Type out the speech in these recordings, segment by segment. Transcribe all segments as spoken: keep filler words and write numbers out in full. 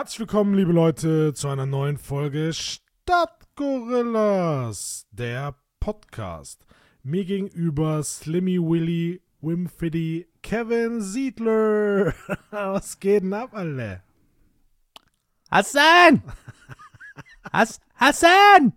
Herzlich willkommen, liebe Leute, zu einer neuen Folge Stadtgorillas, der Podcast. Mir gegenüber Slimmy Willy, Wimfiddy, Kevin Siedler. Was geht denn ab, alle? Hassan! Has- Hassan!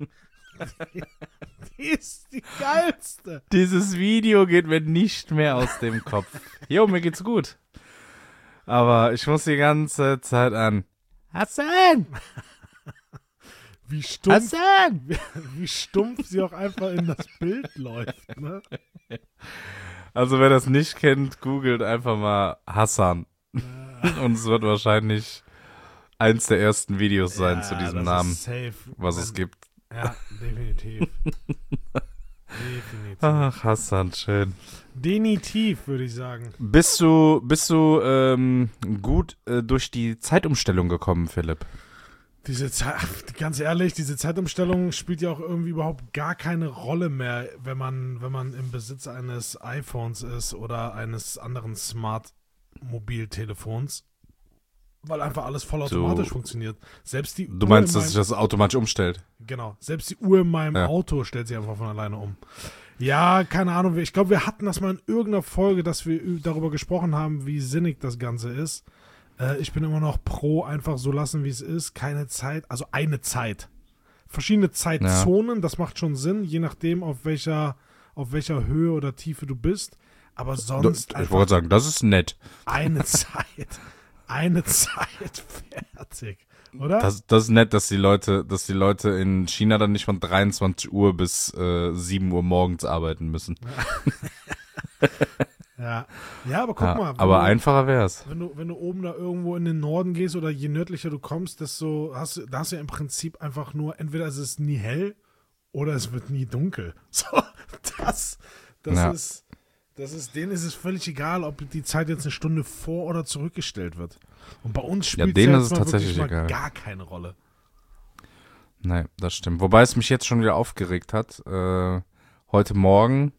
Die ist die geilste. Dieses Video geht mir nicht mehr aus dem Kopf. Jo, mir geht's gut. Aber ich muss die ganze Zeit an Hassan! Wie stumpf, Hassan! wie, wie stumpf sie auch einfach in das Bild läuft, ne? Also wer das nicht kennt, googelt einfach mal Hassan. Und es wird wahrscheinlich eins der ersten Videos sein Ja, zu diesem das Namen, ist safe. was Wenn- es gibt. Ja, definitiv. Definitiv. Ach, Hassan, schön. Denitiv, würde ich sagen. Bist du, bist du ähm, gut äh, durch die Zeitumstellung gekommen, Philipp? Diese Zeit, ganz ehrlich, diese Zeitumstellung spielt ja auch irgendwie überhaupt gar keine Rolle mehr, wenn man, wenn man im Besitz eines iPhones ist oder eines anderen Smart-Mobiltelefons, weil einfach alles vollautomatisch Du- funktioniert. Selbst die Du Uhr meinst, in dass sich das automatisch umstellt? Genau. Selbst die Uhr in meinem Ja. Auto stellt sich einfach von alleine um. Ja, keine Ahnung. Ich glaube, wir hatten das mal in irgendeiner Folge, dass wir ü- darüber gesprochen haben, wie sinnig das Ganze ist. Äh, ich bin immer noch pro, einfach so lassen, wie es ist. Keine Zeit, also eine Zeit. Verschiedene Zeitzonen, das macht schon Sinn, je nachdem, auf welcher, auf welcher Höhe oder Tiefe du bist. Aber Du, sonst ich einfach wollte sagen, das ist nett. eine Zeit. Eine Zeit fertig. Oder? Das, das ist nett, dass die Leute, dass die Leute in China dann nicht von dreiundzwanzig Uhr bis äh, sieben Uhr morgens arbeiten müssen. ja. ja, aber guck Ja, mal. wenn aber du- einfacher wär's. Wenn du, wenn du oben da irgendwo in den Norden gehst oder je nördlicher du kommst, desto hast du, da hast du ja im Prinzip einfach nur, entweder ist es nie hell oder es wird nie dunkel. So, das, das Ja. ist, das ist, denen ist es völlig egal, ob die Zeit jetzt eine Stunde vor- oder zurückgestellt wird. Und bei uns Ja, spielt denen ja ist jetzt es mal tatsächlich wirklich mal egal. gar keine Rolle. Nein, das stimmt. Wobei es mich jetzt schon wieder aufgeregt hat, äh, heute Morgen.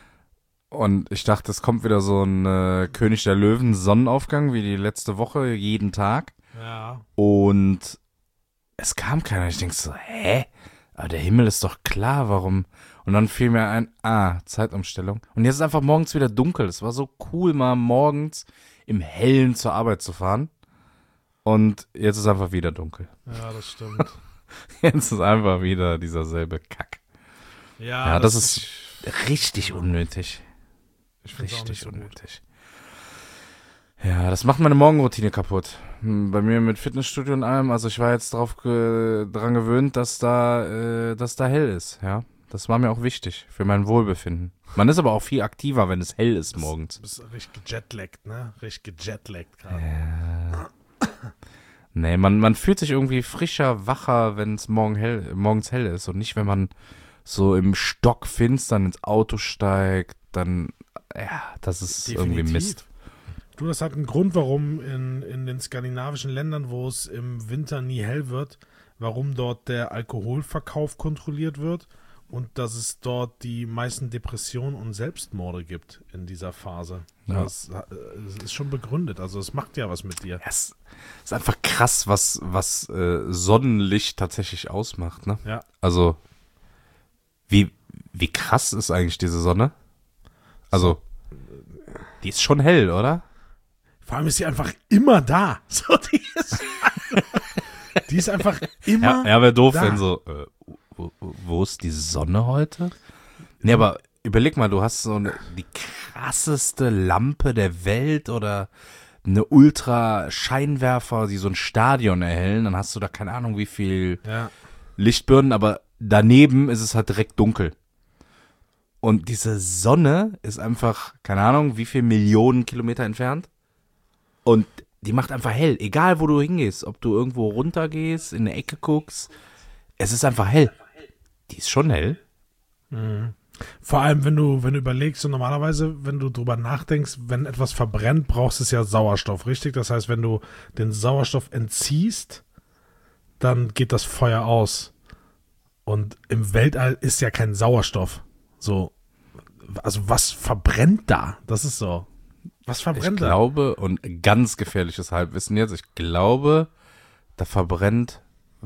Und ich dachte, es kommt wieder so ein äh, König der Löwen Sonnenaufgang, wie die letzte Woche, jeden Tag. Ja. Und es kam keiner. Ich denke so, hä? Aber der Himmel ist doch klar, warum? Und dann fiel mir ein, ah, Zeitumstellung. Und jetzt ist einfach morgens wieder dunkel. Es war so cool, mal morgens im Hellen zur Arbeit zu fahren. Und jetzt ist einfach wieder dunkel. Ja, das stimmt. Jetzt ist einfach wieder dieser selbe Kack. Ja, Ja, das, ist richtig unnötig. ich find's auch nicht Richtig so gut. unnötig. Ja, das macht meine Morgenroutine kaputt. Hm, Bei mir mit Fitnessstudio und allem, also ich war jetzt drauf ge dran gewöhnt, dass da, äh, dass da hell ist, ja. Das war mir auch wichtig für mein Wohlbefinden. Man ist aber auch viel aktiver, wenn es hell ist morgens. Du bist richtig gejetlaggt, ne? Richtig gejetlaggt gerade. Ja. Nee, man, man fühlt sich irgendwie frischer, wacher, wenn es morgen hell, morgens hell ist und nicht, wenn man so im Stockfinstern ins Auto steigt, dann, ja, das ist irgendwie Mist. Du, das hat einen Grund, warum in, in den skandinavischen Ländern, wo es im Winter nie hell wird, warum dort der Alkoholverkauf kontrolliert wird und dass es dort die meisten Depressionen und Selbstmorde gibt in dieser Phase. Ja. Das, äh, das ist schon begründet, also es macht ja was mit dir. Ja, es ist einfach krass, was, was äh, Sonnenlicht tatsächlich ausmacht, ne? Ja. Also, wie, wie krass ist eigentlich diese Sonne? Also, die ist schon hell, oder? Vor allem ist sie einfach immer da. So, die, ist, die ist einfach immer Ja, ja wäre doof, da. wenn so, äh, wo, wo ist die Sonne heute? Nee, aber überleg mal, du hast so eine, die krasseste Lampe der Welt oder eine Ultra-Scheinwerfer, die so ein Stadion erhellen, dann hast du da keine Ahnung, wie viel Ja. Lichtbirnen, aber daneben ist es halt direkt dunkel. Und diese Sonne ist einfach, keine Ahnung, wie viel Millionen Kilometer entfernt. Und die macht einfach hell, egal wo du hingehst, ob du irgendwo runtergehst, in eine Ecke guckst. Es ist einfach hell. Die ist schon hell. Vor allem, wenn du, wenn du überlegst, und normalerweise, wenn du drüber nachdenkst, wenn etwas verbrennt, brauchst du es ja Sauerstoff, richtig? Das heißt, wenn du den Sauerstoff entziehst, dann geht das Feuer aus. Und im Weltall ist ja kein Sauerstoff. So, also was verbrennt da? Das ist so. Was Ich verbrennt da? glaube, und ganz gefährliches Halbwissen jetzt, ich glaube, da verbrennt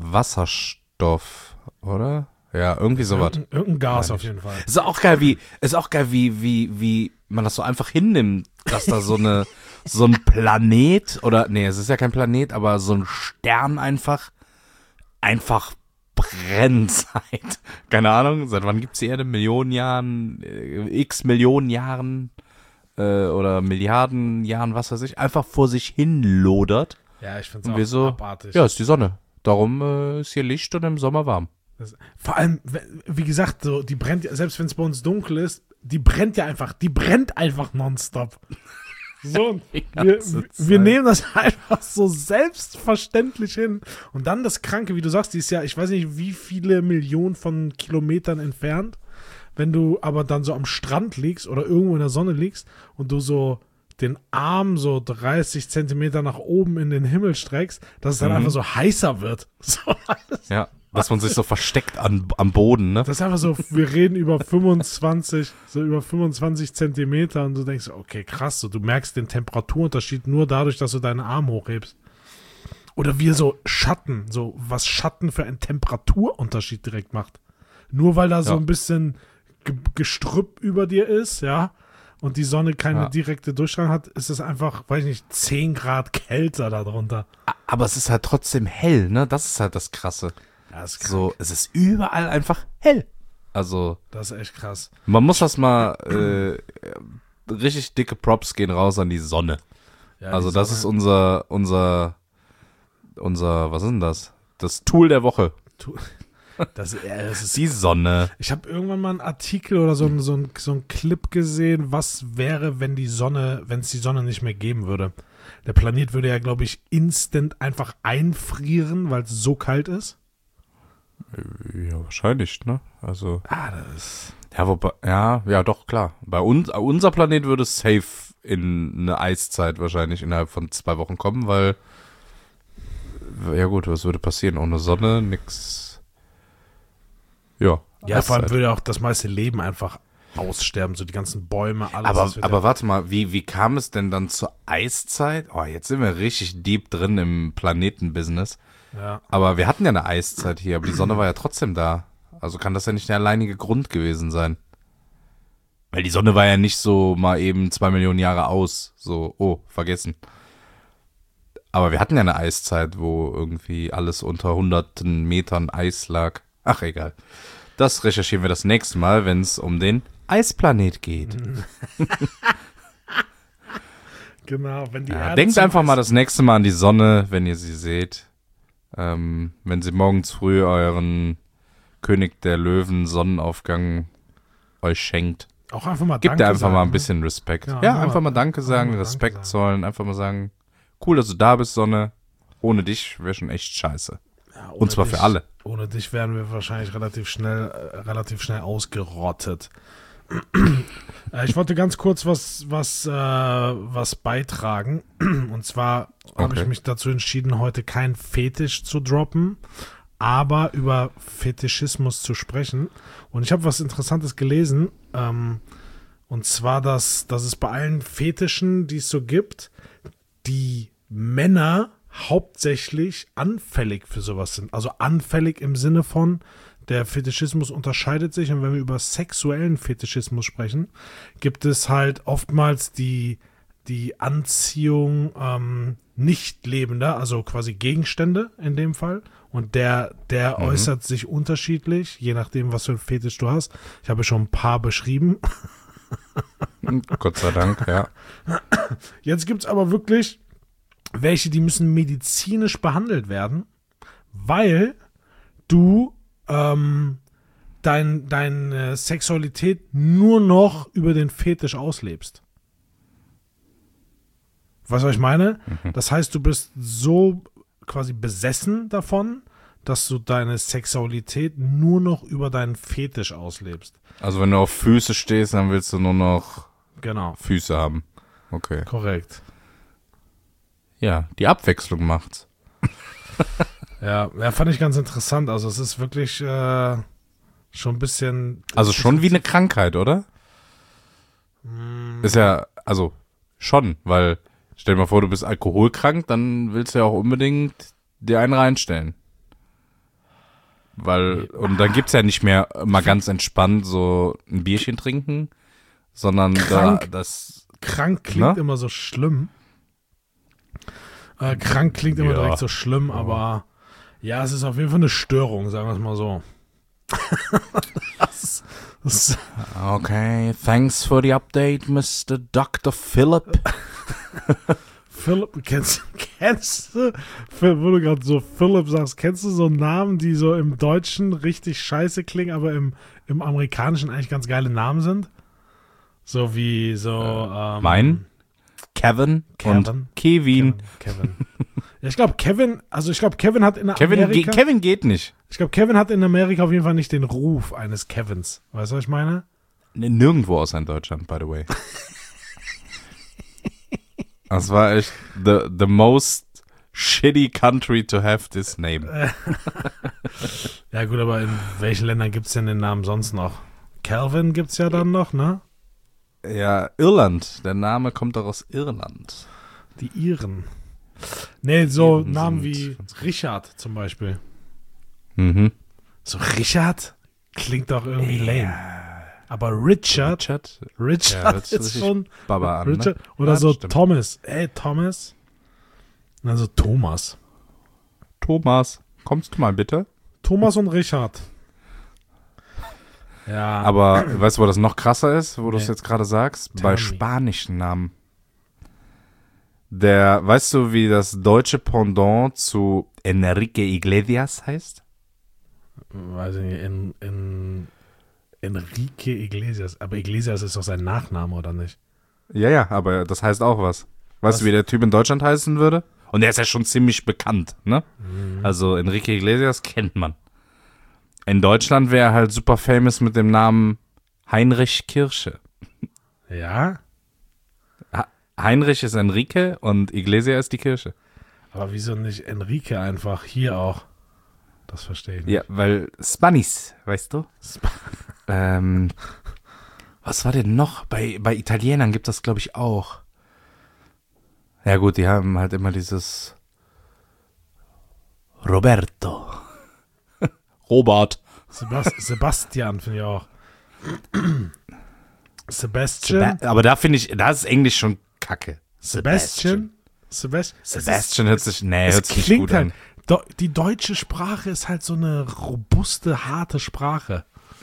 Wasserstoff, oder? Ja, irgendwie sowas. Irgendein, irgendein Gas auf jeden Fall. Ist auch geil, wie, ist auch geil, wie, wie, wie man das so einfach hinnimmt, dass da so eine, so ein Planet oder, nee, es ist ja kein Planet, aber so ein Stern einfach, einfach brennt seit, keine Ahnung, seit wann gibt's die Erde? Millionen Jahren, äh, x Millionen Jahren, äh, oder Milliarden Jahren, was weiß ich, einfach vor sich hin lodert. Ja, ich find's Und auch wir so, abartig. ja, ist die Sonne. Darum äh, ist hier Licht und im Sommer warm. Das, vor allem, wie gesagt, so, die brennt, ja- selbst wenn es bei uns dunkel ist, die brennt ja einfach, die brennt einfach nonstop. So, und Die wir, ganze wir Zeit. nehmen das einfach so selbstverständlich hin. Und dann das Kranke, wie du sagst, die ist ja, ich weiß nicht, wie viele Millionen von Kilometern entfernt. Wenn du aber dann so am Strand liegst oder irgendwo in der Sonne liegst und du so den Arm so dreißig Zentimeter nach oben in den Himmel streckst, dass es dann Mhm. einfach so heißer wird. So, Ja, dass man sich so versteckt an, am Boden, ne? das ist einfach so, wir reden über fünfundzwanzig, so über fünfundzwanzig Zentimeter und du denkst, okay, krass, so, du merkst den Temperaturunterschied nur dadurch, dass du deinen Arm hochhebst. Oder wie so Schatten, so was Schatten für einen Temperaturunterschied direkt macht. Nur weil da so Ja. ein bisschen Ge Gestrüpp über dir ist, ja, und die Sonne keine Ja. direkte Durchstrahlung hat, ist es einfach, weiß ich nicht, zehn Grad kälter darunter. Aber es ist halt trotzdem hell, ne? Das ist halt das Krasse. Ja, das ist krank. So, es ist überall einfach hell. Also, Das ist echt krass. man muss das mal, äh, richtig dicke Props gehen raus an die Sonne. Ja, Also, die das Sonne- ist unser, unser, unser, was ist denn das? Das Tool der Woche. Tu- Das, ja, das ist Die Sonne. Ich habe irgendwann mal einen Artikel oder so, ein- so, ein, so einen Clip gesehen, was wäre, wenn die Sonne, wenn es die Sonne nicht mehr geben würde. Der Planet würde ja, glaube ich, instant einfach einfrieren, weil es so kalt ist. Ja, wahrscheinlich, ne? Also, Ah, das ist. ja, wobei, ja, ja, doch, klar. Bei uns, unser Planet würde safe in eine Eiszeit wahrscheinlich innerhalb von zwei Wochen kommen, weil, ja gut, was würde passieren? Ohne Sonne, nix. Ja. Ja, vor allem Eiszeit. würde ja auch das meiste Leben einfach aussterben, so die ganzen Bäume, alles. Aber, das wird aber ja, warte mal, wie, wie kam es denn dann zur Eiszeit? Oh, jetzt sind wir richtig deep drin im Planetenbusiness. ja. Aber wir hatten ja eine Eiszeit hier, aber die Sonne war ja trotzdem da. Also kann das ja nicht der alleinige Grund gewesen sein. Weil die Sonne war ja nicht so mal eben zwei Millionen Jahre aus. So, oh, vergessen. Aber wir hatten ja eine Eiszeit, wo irgendwie alles unter hunderten Metern Eis lag. Ach, egal. Das recherchieren wir das nächste Mal, wenn es um den Eisplanet geht. Genau, wenn die Ja, Erde denkt zum einfach Eis- mal das nächste Mal an die Sonne, wenn ihr sie seht. Ähm, wenn sie morgens früh euren König der Löwen Sonnenaufgang euch schenkt. Auch einfach mal Gebt Danke ihr einfach sagen, mal ein ne? bisschen Respekt. Ja, Ja, einfach einfach mal- mal Danke sagen, mal Danke Respekt sagen. zollen, einfach mal sagen, cool, dass du da bist, Sonne. Ohne dich wäre schon echt scheiße. Ja, ohne Und zwar dich- für alle. Ohne dich wären wir wahrscheinlich relativ schnell, äh, relativ schnell ausgerottet. äh, ich wollte ganz kurz was, was, äh, was beitragen. Und zwar habe Okay. ich mich dazu entschieden, heute kein Fetisch zu droppen, aber über Fetischismus zu sprechen. Und ich habe was Interessantes gelesen. Ähm, und zwar, dass, dass es bei allen Fetischen, die es so gibt, die Männer hauptsächlich anfällig für sowas sind. Also anfällig im Sinne von, der Fetischismus unterscheidet sich, und wenn wir über sexuellen Fetischismus sprechen, gibt es halt oftmals die, die Anziehung ähm, nicht lebender, also quasi Gegenstände in dem Fall. Und der, der Mhm. äußert sich unterschiedlich, je nachdem, was für ein Fetisch du hast. Ich habe schon ein paar beschrieben. Gott sei Dank, ja. Jetzt gibt es aber wirklich welche, die müssen medizinisch behandelt werden, weil du ähm, dein, deine Sexualität nur noch über den Fetisch auslebst. Weißt du, was ich meine? Das heißt, du bist so quasi besessen davon, dass du deine Sexualität nur noch über deinen Fetisch auslebst. Also wenn du auf Füße stehst, dann willst du nur noch Genau, Füße haben. Okay. korrekt. Ja, die Abwechslung macht's. Ja, ja, fand ich ganz interessant. Also es ist wirklich äh, schon ein bisschen... Also schon wie eine Krankheit, oder? Ist ja, also schon, weil stell dir mal vor, du bist alkoholkrank, dann willst du ja auch unbedingt dir einen reinstellen. Weil, und dann gibt's ja nicht mehr mal ganz entspannt so ein Bierchen trinken, sondern Krank. da das. Krank klingt Na? immer so schlimm. Äh, krank klingt immer Ja. direkt so schlimm, aber ja, es ist auf jeden Fall eine Störung, sagen wir es mal so. das, das, Okay, thanks for the update, Mister Doktor Philip. Philipp, kennst, kennst du, Phil, wo du gerade so Philipp sagst, kennst du so Namen, die so im Deutschen richtig scheiße klingen, aber im, im Amerikanischen eigentlich ganz geile Namen sind? So wie so, ähm, Mein? Kevin, Kevin. und Kevin. Kevin. Kevin. Ja, ich glaube, Kevin, also ich glaube, Kevin hat in Kevin, Amerika, ge Kevin geht nicht. ich glaube, Kevin hat in Amerika auf jeden Fall nicht den Ruf eines Kevins. Weißt du, was ich meine? Nirgendwo außer in Deutschland, by the way. Das war echt the, the most shitty country to have this name. Ja gut, aber in welchen Ländern gibt es denn den Namen sonst noch? Calvin gibt es ja dann noch, ne? Ja, Irland. Der Name kommt doch aus Irland. Die Iren. Nee, so Iren Namen sind wie ganz gut. Richard zum Beispiel. Mhm. So Richard klingt doch irgendwie lame. Aber Richard, Richard? Richard Ja, hört sich ist richtig schon Baba an, Richard, ne? oder Ja, so stimmt. Thomas. Ey, Thomas. Also Thomas. Thomas, kommst du mal bitte? Thomas und Richard. Ja. Aber weißt du, wo das noch krasser ist, wo du es Nee. jetzt gerade sagst? Tell Bei me. spanischen Namen. Der, weißt du, wie das deutsche Pendant zu Enrique Iglesias heißt? Weiß ich nicht, in, in Enrique Iglesias. Aber Iglesias ist doch sein Nachname, oder nicht? Ja, ja, aber das heißt auch was. Weißt Was? du, wie der Typ in Deutschland heißen würde? Und der ist ja schon ziemlich bekannt, ne? Mhm. Also Enrique Iglesias kennt man. In Deutschland wäre er halt super famous mit dem Namen Heinrich Kirsche. Ja? Ha- Heinrich ist Enrique und Iglesias ist die Kirsche. Aber wieso nicht Enrique einfach hier auch? Das verstehe ich nicht. Ja, weil Spanis, weißt du? ähm, was war denn noch? Bei, bei Italienern gibt das, glaube ich, auch. Ja gut, die haben halt immer dieses Roberto. Robert. Sebast Sebastian finde ich auch. Sebastian. Seba- Aber da finde ich, da ist Englisch schon kacke. Sebastian. Sebastian. Sebastian hört sich, nee, Es hört sich nicht klingt gut halt. an. Do, die deutsche Sprache ist halt so eine robuste, harte Sprache.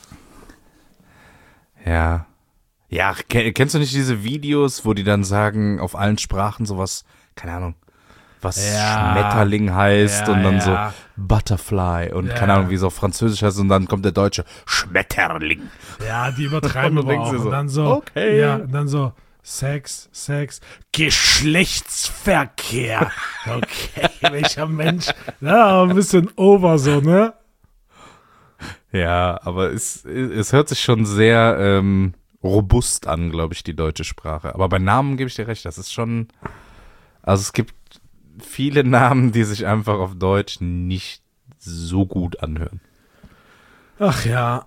Ja. Ja, ke- kennst du nicht diese Videos, wo die dann sagen, auf allen Sprachen sowas, keine Ahnung, was Ja. Schmetterling heißt Ja, und dann ja. so Butterfly und Ja. keine Ahnung, wie es auf Französisch heißt und dann kommt der Deutsche Schmetterling. Ja, die übertreiben Und du aber denkst auch. dir Und so, dann so, okay. ja, und dann so, Sex, Sex, Geschlechtsverkehr. Okay, welcher Mensch. Ja, ein bisschen over so, ne? Ja, aber es, es hört sich schon sehr ähm, robust an, glaube ich, die deutsche Sprache. Aber bei Namen gebe ich dir recht, das ist schon, also es gibt viele Namen, die sich einfach auf Deutsch nicht so gut anhören. Ach ja.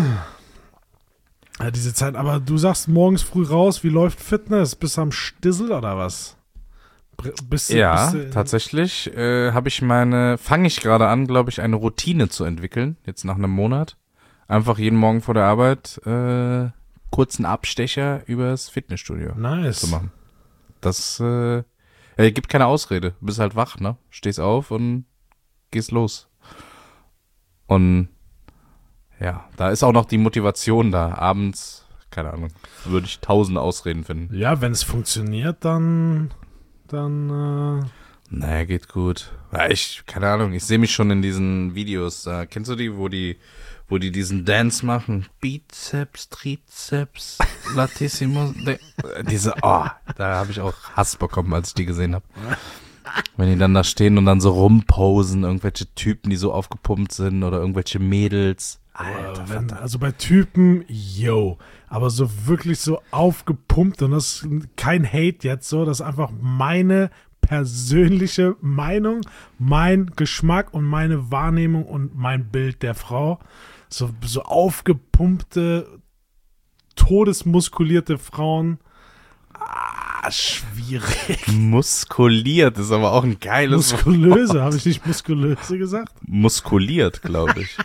Ja, diese Zeit, aber du sagst morgens früh raus, wie läuft Fitness? Bist du am Stissel oder was? Br- Bist du, Ja, bist du, tatsächlich äh, habe ich meine, fange ich gerade an, glaube ich, eine Routine zu entwickeln, jetzt nach einem Monat. Einfach jeden Morgen vor der Arbeit äh, kurzen Abstecher übers Fitnessstudio Nice. zu machen. Das äh, äh, gibt keine Ausrede. Du bist halt wach, ne? Stehst auf und gehst los. Und ja, da ist auch noch die Motivation da. Abends, keine Ahnung, würde ich tausend Ausreden finden. Ja, wenn es funktioniert, dann, dann, äh, Naja, geht gut. Ja, ich, keine Ahnung, ich sehe mich schon in diesen Videos. Da, kennst du die, wo die, wo die diesen Dance machen? Bizeps, Trizeps, Latissimo. de- Diese, oh, da habe ich auch Hass bekommen, als ich die gesehen habe. Wenn die dann da stehen und dann so rumposen, irgendwelche Typen, die so aufgepumpt sind oder irgendwelche Mädels. Alter, wenn, Vater. also bei Typen, yo, aber so wirklich so aufgepumpt und das ist kein Hate jetzt so, das ist einfach meine persönliche Meinung, mein Geschmack und meine Wahrnehmung und mein Bild der Frau. So, so aufgepumpte, todesmuskulierte Frauen, ah, schwierig. Muskuliert ist aber auch ein geiles Muskulöse, habe ich nicht muskulöse gesagt? Muskuliert, glaube ich.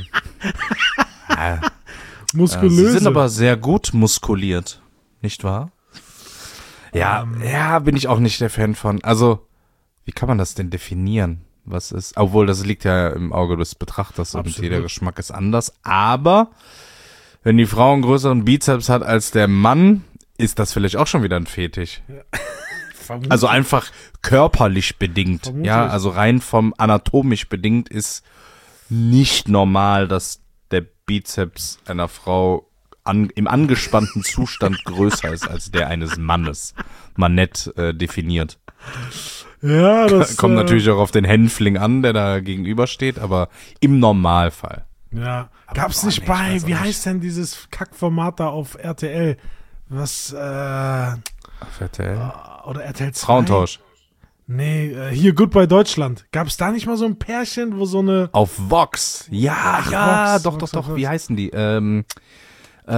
ja. Muskulöse. Sie sind aber sehr gut muskuliert, nicht wahr? Ja, um. ja, bin ich auch nicht der Fan von. Also, wie kann man das denn definieren? Was ist, obwohl das liegt ja im Auge des Betrachters und jeder Geschmack ist anders. Aber wenn die Frau einen größeren Bizeps hat als der Mann, ist das vielleicht auch schon wieder ein Fetisch. Ja. Also einfach körperlich bedingt. Vermutlich. Ja, also rein vom anatomisch bedingt ist nicht normal, dass der Bizeps einer Frau an, im angespannten Zustand größer ist als der eines Mannes. Mal nett äh, definiert. Ja, das kommt äh, natürlich auch auf den Hänfling an, der da gegenübersteht, aber im Normalfall. Ja, aber gab's nicht boah, bei, wie nicht. heißt denn dieses Kackformat da auf R T L? Was, äh, auf R T L? Oder R T L zwei? Frauentausch. Nee, äh, hier Goodbye Deutschland. Gab's da nicht mal so ein Pärchen, wo so eine... Auf Vox. Ja, Ach, ja, Vox, doch, Vox, doch, doch, Vox. Wie heißen die? Ähm, äh,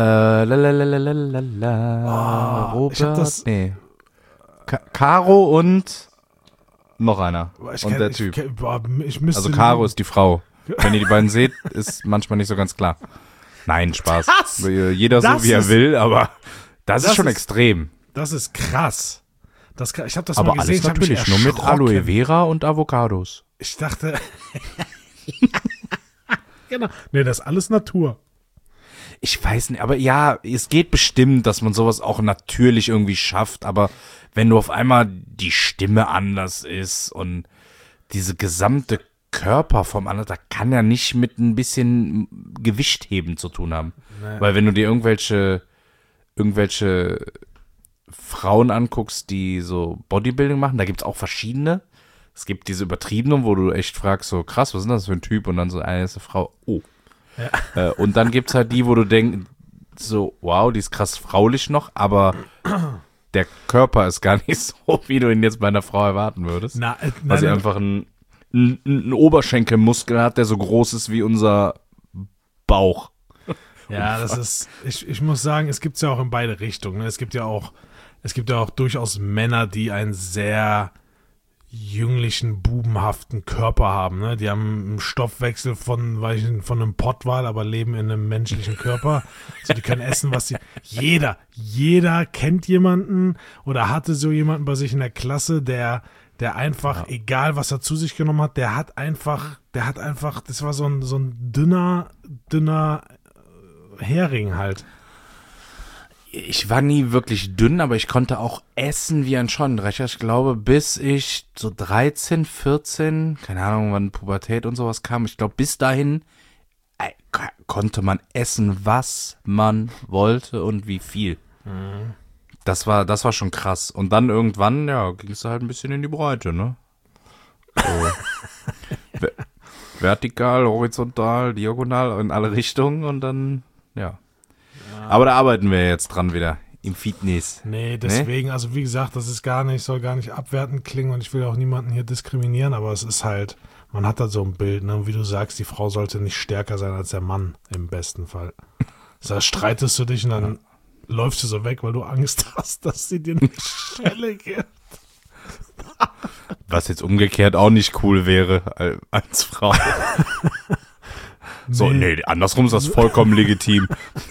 lalalala, oh, Robert, ich hab das, nee. Ka- Caro und noch einer. Ich und kenn, der ich, Typ. Kenn, boah, ich müsste also Caro ist die Frau. Wenn ihr die beiden seht, ist manchmal nicht so ganz klar. Nein, Spaß. Das, Jeder so, wie er will, aber das, das ist schon ist, extrem. Das ist krass. Das, ich habe das aber mal gesehen. Alles natürlich nur mit Aloe Vera und Avocados. Ich dachte... genau. Nee, das ist alles Natur. Ich weiß nicht, aber ja, es geht bestimmt, dass man sowas auch natürlich irgendwie schafft, aber wenn du auf einmal die Stimme anders ist und diese gesamte Körperform anders, da kann ja nicht mit ein bisschen Gewichtheben zu tun haben. Nee. Weil wenn du dir irgendwelche irgendwelche Frauen anguckst, die so Bodybuilding machen, da gibt's auch verschiedene. Es gibt diese übertriebenen, wo du echt fragst, so krass, was ist das für ein Typ? Und dann so, eine ist eine Frau, oh. Ja. Äh, und dann gibt's halt die, wo du denkst, so, wow, die ist krass fraulich noch, aber der Körper ist gar nicht so, wie du ihn jetzt bei einer Frau erwarten würdest. Na, äh, weil sie einfach einen, einen, einen Oberschenkelmuskel hat, der so groß ist wie unser Bauch. Ja, das ist, ich, ich muss sagen, es gibt's ja auch in beide Richtungen. Es gibt ja auch, es gibt ja auch durchaus Männer, die einen sehr jünglichen, bubenhaften Körper haben. Ne? Die haben einen Stoffwechsel von, weiß ich nicht, von einem Pottwal, aber leben in einem menschlichen Körper. Also die können essen, was sie... Jeder, jeder kennt jemanden oder hatte so jemanden bei sich in der Klasse, der, der einfach, ja. egal was er zu sich genommen hat, der hat einfach, der hat einfach, das war so ein, so ein dünner, dünner Hering halt. Ich war nie wirklich dünn, aber ich konnte auch essen wie ein Schonendrecher. Ich glaube, bis ich so dreizehn, vierzehn, keine Ahnung, wann Pubertät und sowas kam, ich glaube, bis dahin äh, k- konnte man essen, was man wollte und wie viel. Mhm. Das war, das war schon krass. Und dann irgendwann, ja, ging es halt ein bisschen in die Breite, ne? So. Ver- vertikal, horizontal, diagonal, in alle Richtungen und dann, ja. Aber da arbeiten wir jetzt dran wieder, im Fitness. Nee, deswegen, nee? Also wie gesagt, das ist gar nicht, soll gar nicht abwertend klingen und ich will auch niemanden hier diskriminieren, aber es ist halt, man hat da so ein Bild, ne? Und wie du sagst, die Frau sollte nicht stärker sein als der Mann, im besten Fall. Da streitest du dich und dann ja. läufst du so weg, weil du Angst hast, dass sie dir eine Schelle gibt. Was jetzt umgekehrt auch nicht cool wäre, als Frau. So, nee. nee, andersrum ist das vollkommen legitim.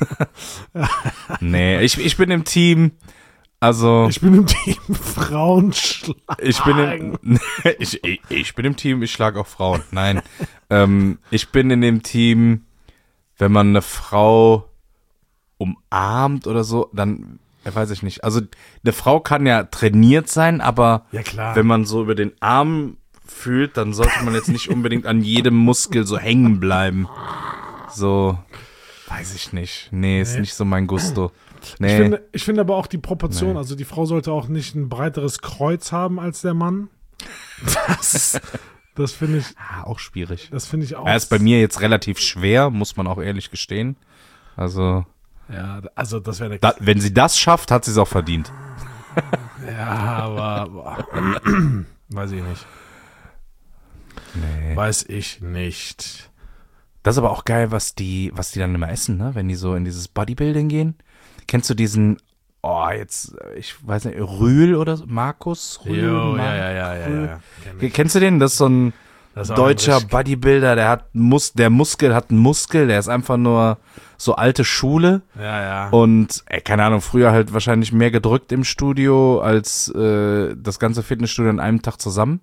Nee, ich, ich bin im Team, also... Ich bin im Team Frauen schlagen. Ich bin im, ich, ich, ich bin im Team, ich schlage auch Frauen. Nein, ähm, ich bin in dem Team, wenn man eine Frau umarmt oder so, dann, weiß ich nicht. Also, eine Frau kann ja trainiert sein, aber ja, klar. Wenn man so über den Arm fühlt, dann sollte man jetzt nicht unbedingt an jedem Muskel so hängen bleiben. So, weiß ich nicht. Nee, ist nee. nicht so mein Gusto. Nee. Ich finde, ich finde aber auch die Proportion, nee. also die Frau sollte auch nicht ein breiteres Kreuz haben als der Mann. Das, das finde ich... Ah, auch schwierig. Das finde ich auch... Er ist bei mir jetzt relativ schwer, muss man auch ehrlich gestehen. Also... Ja, also das wäre... Da, wenn sie das schafft, hat sie es auch verdient. Ja, aber... Boah. Weiß ich nicht. Nee. Weiß ich nicht. Das ist aber auch geil, was die, was die dann immer essen, ne? Wenn die so in dieses Bodybuilding gehen. Kennst du diesen oh, jetzt, ich weiß nicht, Rühl oder so, Markus Rühl? Jo, Mark ja, ja, ja, ja, Rühl? ja. Kenn ich. Kennst du den? Das ist so ein Das ist auch deutscher ein richtig- Bodybuilder, der hat Mus der Muskel hat einen Muskel, der ist einfach nur so alte Schule. Ja, ja. Und, ey, keine Ahnung, früher halt wahrscheinlich mehr gedrückt im Studio als äh, das ganze Fitnessstudio an einem Tag zusammen.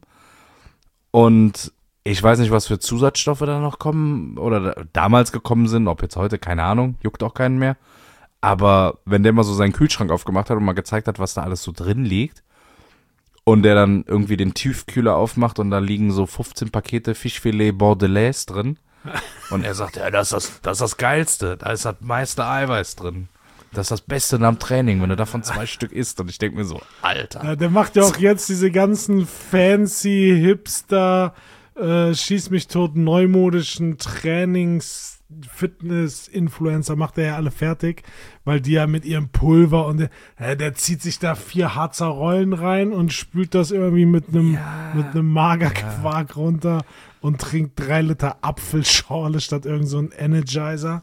Und ich weiß nicht, was für Zusatzstoffe da noch kommen oder da, damals gekommen sind, ob jetzt heute, keine Ahnung, juckt auch keinen mehr. Aber wenn der mal so seinen Kühlschrank aufgemacht hat und mal gezeigt hat, was da alles so drin liegt und der dann irgendwie den Tiefkühler aufmacht und da liegen so fünfzehn Pakete Fischfilet Bordelaise drin und er sagt, ja, das ist das, das ist das Geilste, da ist das meiste Eiweiß drin. Das ist das Beste nach dem Training, wenn du davon zwei Stück isst. Und ich denke mir so, Alter. Ja, der macht ja auch jetzt diese ganzen fancy Hipster, äh, schieß mich tot, neumodischen Trainings, Fitness-Influencer, macht er ja alle fertig, weil die ja mit ihrem Pulver und der, äh, der zieht sich da vier Harzer Rollen rein und spült das irgendwie mit einem Ja. mit einem Magerquark runter und trinkt drei Liter Apfelschorle statt irgend so ein Energizer.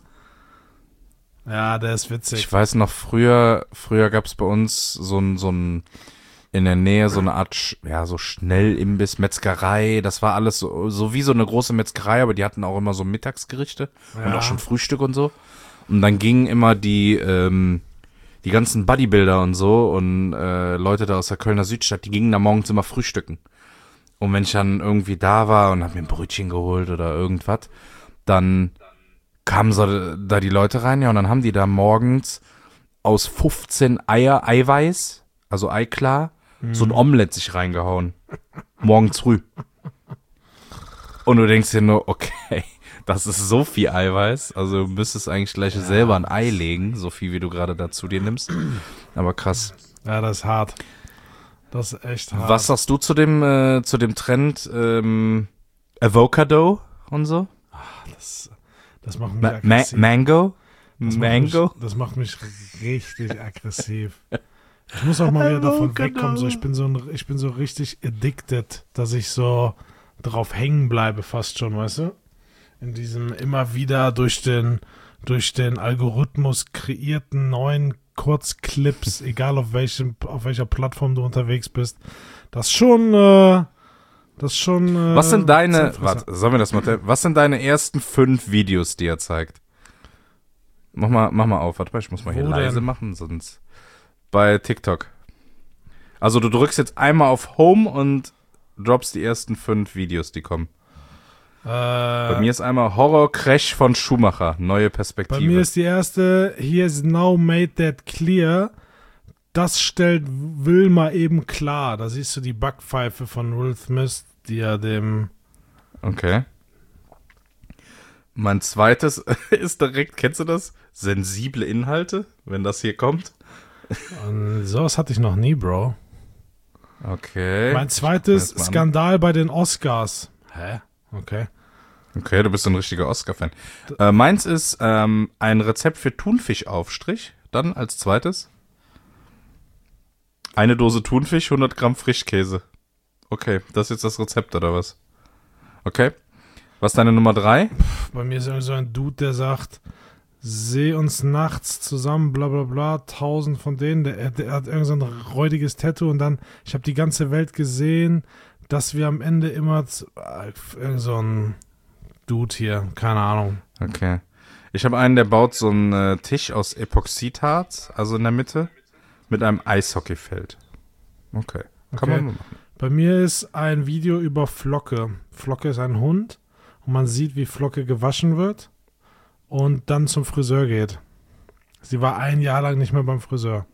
Ja, der ist witzig. Ich weiß noch, früher, früher gab es bei uns so ein, so ein, in der Nähe so eine Art, Sch- ja, so Schnellimbiss, Metzgerei. Das war alles so, so wie so eine große Metzgerei, aber die hatten auch immer so Mittagsgerichte und Ja. auch schon Frühstück und so. Und dann gingen immer die, ähm, die ganzen Bodybuilder und so und äh, Leute da aus der Kölner Südstadt, die gingen da morgens immer frühstücken. Und wenn ich dann irgendwie da war und hab mir ein Brötchen geholt oder irgendwas, dann kamen so da die Leute rein, ja, und dann haben die da morgens aus fünfzehn Eier Eiweiß, also Eiklar, so ein Omelett sich reingehauen. Morgens früh. Und du denkst dir nur, okay, das ist so viel Eiweiß, also du müsstest eigentlich gleich selber ein Ei legen, so viel wie du gerade dazu dir nimmst. Aber krass. Ja, das ist hart. Das ist echt hart. Was sagst du zu dem, äh, zu dem Trend ähm, Avocado und so? Das, das macht mich Ma Ma aggressiv. Mango? Das Mango? Macht mich, das macht mich richtig aggressiv. Ich muss auch mal wieder davon Avocado. wegkommen. So, ich bin so ein, ich bin so richtig addicted, dass ich so drauf hängen bleibe, fast schon, weißt du? In diesem immer wieder durch den, durch den Algorithmus kreierten neuen Kurzclips, egal auf welchem, auf welcher Plattform du unterwegs bist. Das schon, äh, das schon. Äh, Was sind deine, Zeitfresser. warte, sollen wir das mal, was sind deine ersten fünf Videos, die er zeigt? Mach mal, mach mal auf, warte mal, ich muss mal hier Wo leise denn? machen, sonst bei TikTok. Also du drückst jetzt einmal auf Home und droppst die ersten fünf Videos, die kommen. Äh, Bei mir ist einmal Horror Crash von Schumacher, neue Perspektive. Bei mir ist die erste, he has now made that clear. Das stellt Wilma eben klar. Da siehst du die Backpfeife von Will Smith, die er dem... Okay. Mein zweites ist direkt, kennst du das? Sensible Inhalte, wenn das hier kommt. Und sowas hatte ich noch nie, Bro. Okay. Mein zweites Schau mir das mal an. Skandal bei den Oscars. Hä? Okay. Okay, du bist ein richtiger Oscar-Fan. Äh, meins ist ähm, ein Rezept für Thunfischaufstrich. Dann als zweites. Eine Dose Thunfisch, hundert Gramm Frischkäse. Okay, das ist jetzt das Rezept, oder was? Okay. Was ist deine Nummer drei? Bei mir ist irgendwie so ein Dude, der sagt, seh uns nachts zusammen, bla bla bla, tausend von denen. Der, der hat irgend so ein räudiges Tattoo und dann, ich habe die ganze Welt gesehen, dass wir am Ende immer, zu, äh, irgend so ein Dude hier, keine Ahnung. Okay. Ich habe einen, der baut so einen äh, Tisch aus Epoxidharz, also in der Mitte, mit einem Eishockeyfeld. Okay. Kann Okay. man mal machen. Bei mir ist ein Video über Flocke. Flocke ist ein Hund und man sieht, wie Flocke gewaschen wird und dann zum Friseur geht. Sie war ein Jahr lang nicht mehr beim Friseur.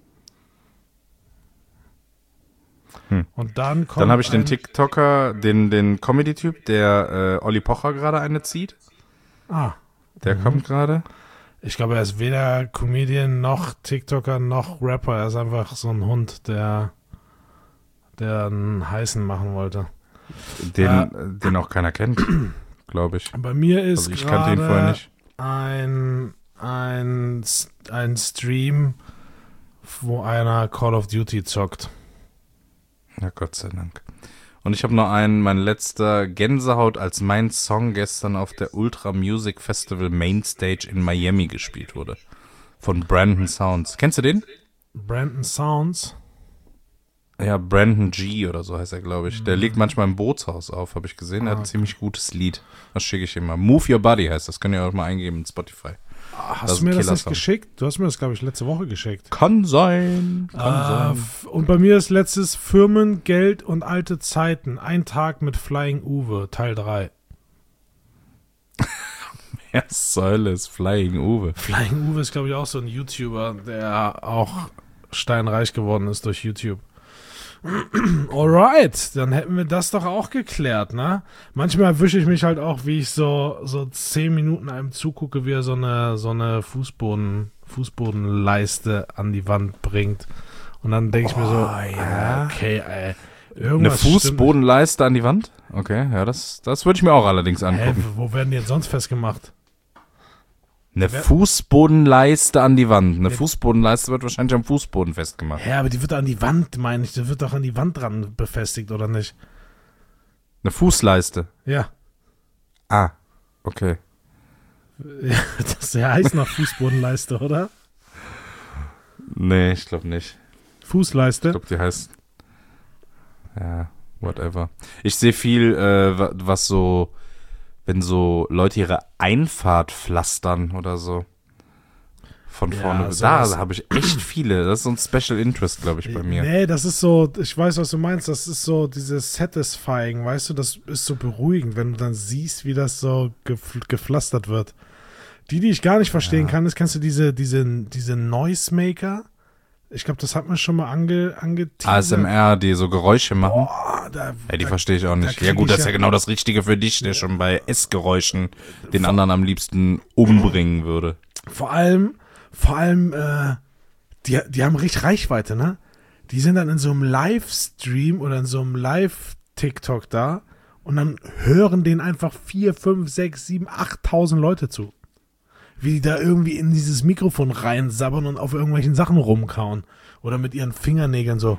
Hm. Und dann kommt Dann habe ich den ein- TikToker, den, den Comedy-Typ, der äh, Olli Pocher gerade eine zieht. Ah, Der kommt gerade. ich glaube, er ist weder Comedian noch TikToker noch Rapper. Er ist einfach so ein Hund, der, der einen heißen machen wollte. Den, Ja. äh, den auch keiner kennt, glaube ich. Bei mir ist Also ich kannte ihn vorher gerade nicht. ein, ein, ein Stream, wo einer Call of Duty zockt. Ja, Gott sei Dank. Und ich habe noch einen, mein letzter Gänsehaut, als mein Song gestern auf der Ultra Music Festival Mainstage in Miami gespielt wurde. Von Brandon Sounds. Kennst du den? Brandon Sounds. Ja, Brandon G oder so heißt er, glaube ich. Der legt manchmal im Bootshaus auf, habe ich gesehen. Der Ah, hat ein ziemlich gutes Lied. Das schicke ich ihm mal. Move Your Body heißt das. Könnt ihr auch mal eingeben in Spotify. Ah, Das hast ist du mir ein das nicht Killer-Song. geschickt? Du hast mir das, glaube ich, letzte Woche geschickt. Kann sein. Kann Ah, sein. f- und bei mir ist letztes Firmen, Geld und alte Zeiten. Ein Tag mit Flying Uwe, Teil drei. Ja, Säule ist Flying Uwe. Flying Uwe ist, glaube ich, auch so ein YouTuber, der auch steinreich geworden ist durch YouTube. Alright, dann hätten wir das doch auch geklärt, ne? Manchmal erwische ich mich halt auch, wie ich so, so zehn Minuten einem zugucke, wie er so eine, so eine Fußboden, Fußbodenleiste an die Wand bringt. Und dann denke ich mir so, ja. ah, okay, ey, Eine irgendwas stimmt Fußbodenleiste an die Wand? Okay, ja, das, das würde ich mir auch allerdings nicht. Hä, angucken. wo werden die denn sonst festgemacht? Eine Wer- Fußbodenleiste an die Wand. Eine Ja. Fußbodenleiste wird wahrscheinlich am Fußboden festgemacht. Hä, aber die wird an die Wand, meine ich, die wird doch an die Wand dran befestigt, oder nicht? Eine Fußleiste. Ja. Ah, okay. Ja, das heißt noch Fußbodenleiste, oder? Nee, ich glaube nicht. Ich Fußleiste? glaube, die heißt. Ja, whatever. Ich sehe viel, äh, wa- was so, wenn so Leute ihre Einfahrt pflastern oder so. Von Ja, vorne. sowas. Da habe ich echt viele. Das ist so ein Special Interest, glaube ich, bei mir. Nee, das ist so, ich weiß, was du meinst, das ist so dieses Satisfying, weißt du, das ist so beruhigend, wenn du dann siehst, wie das so gef gepflastert wird. Die, die ich gar nicht verstehen kann, ist, kennst du diese, diese, diese Noisemaker? Ich glaube, das hat man schon mal ange, angeteasert. A S M R, die so Geräusche machen. Boah, da, Ja, die da, verstehe ich auch nicht. krieg Ja gut, ich das ist ja- ja genau das Richtige für dich, der schon bei Essgeräuschen den anderen am liebsten umbringen würde. vor allem, vor allem, äh, die, die haben richtig Reichweite, ne? Die sind dann in so einem Livestream oder in so einem Live-TikTok da und dann hören denen einfach vier, fünf, sechs, sieben, achttausend Leute zu. Wie die da irgendwie in dieses Mikrofon reinsabbern und auf irgendwelchen Sachen rumkauen. Oder mit ihren Fingernägeln so.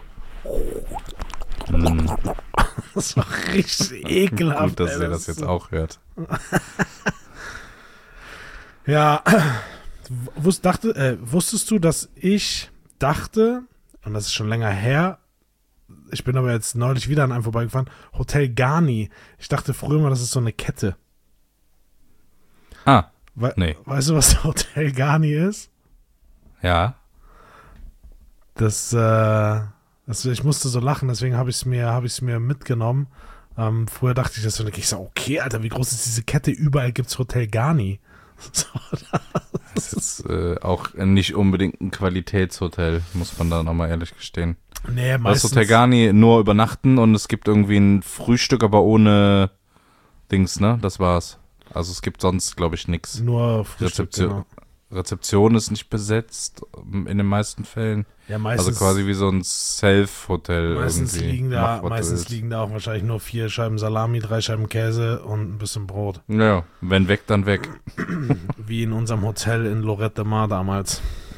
Hm, Das war richtig ekelhaft. gut, dass ey, ihr das ist jetzt so- auch hört. Ja, wus dachte, äh, wusstest du, dass ich dachte, und das ist schon länger her, ich bin aber jetzt neulich wieder an einem vorbeigefahren, Hotel Garni. Ich dachte früher mal, das ist so eine Kette. Ah, We nee. Weißt du, was Hotel Garni ist? Ja. Das, äh, das, ich musste so lachen, deswegen habe ich es mir, hab ich's mir mitgenommen. Ähm, früher dachte ich das so, ich so, okay, Alter, wie groß ist diese Kette? Überall gibt's Hotel Garni. So, Das ist äh, auch nicht unbedingt ein Qualitätshotel, muss man da nochmal ehrlich gestehen. nee, Das meistens. Hotel Garni nur übernachten und es gibt irgendwie ein Frühstück, aber ohne Dings, ne? Das war's. Also es gibt sonst, glaube ich, nichts. Nur Frühstück, Rezeption, genau. Rezeption ist nicht besetzt, in den meisten Fällen. Ja, meistens, Also quasi wie so ein Self-Hotel meistens irgendwie. liegen da, Mach, was du meistens willst. liegen da auch wahrscheinlich nur vier Scheiben Salami, drei Scheiben Käse und ein bisschen Brot. Ja, wenn weg, dann weg. Wie in unserem Hotel in Lorette de Mar damals.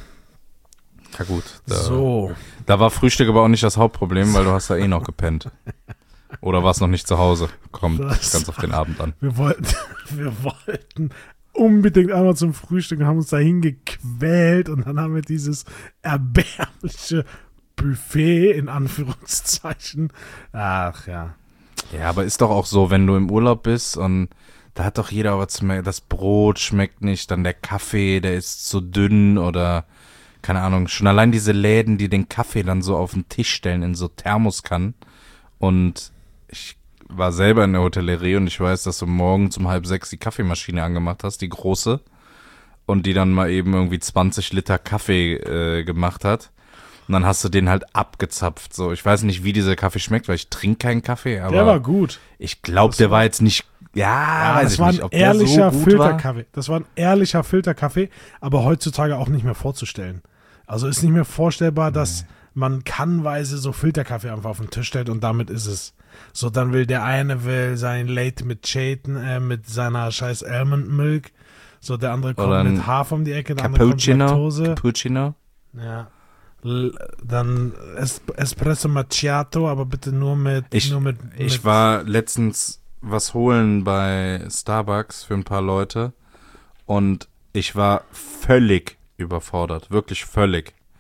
Ja gut. Da, So. da war Frühstück aber auch nicht das Hauptproblem, weil du hast da eh noch gepennt. Oder warst noch nicht zu Hause. Kommt Das ganz auf den Abend an. Wir wollten, wir wollten unbedingt einmal zum Frühstück und haben uns dahin gequält und dann haben wir dieses erbärmliche Buffet in Anführungszeichen. Ach ja. Ja, aber ist doch auch so, wenn du im Urlaub bist und da hat doch jeder was zu merken. Das Brot schmeckt nicht, dann der Kaffee, der ist zu dünn oder keine Ahnung. Schon allein diese Läden, die den Kaffee dann so auf den Tisch stellen in so Thermoskannen. Und ich war selber in der Hotellerie und ich weiß, dass du morgens um halb sechs die Kaffeemaschine angemacht hast, die große. Und die dann mal eben irgendwie zwanzig Liter Kaffee äh, gemacht hat. Und dann hast du den halt abgezapft. So, ich weiß nicht, wie dieser Kaffee schmeckt, weil ich trinke keinen Kaffee. Aber Der war gut. ich glaube, Das der war- war jetzt nicht. Ja, Ja, weiß das ich war nicht, ein ob der ehrlicher so gut war. Filterkaffee. Das war ein ehrlicher Filterkaffee, aber heutzutage auch nicht mehr vorzustellen. Also ist nicht mehr vorstellbar, dass man kannweise so Filterkaffee einfach auf den Tisch stellt und damit ist es. So, dann will der eine will sein Late mit Chayton, äh, mit seiner scheiß Almond Milk. So, der andere kommt Oder ein mit Hafer um die Ecke, der andere kommt mit Cappuccino. Laktose. Cappuccino. Ja. L dann es Espresso Macchiato, aber bitte nur mit, Ich, nur mit, ich mit war letztens was holen bei Starbucks für ein paar Leute und ich war völlig überfordert. Wirklich völlig.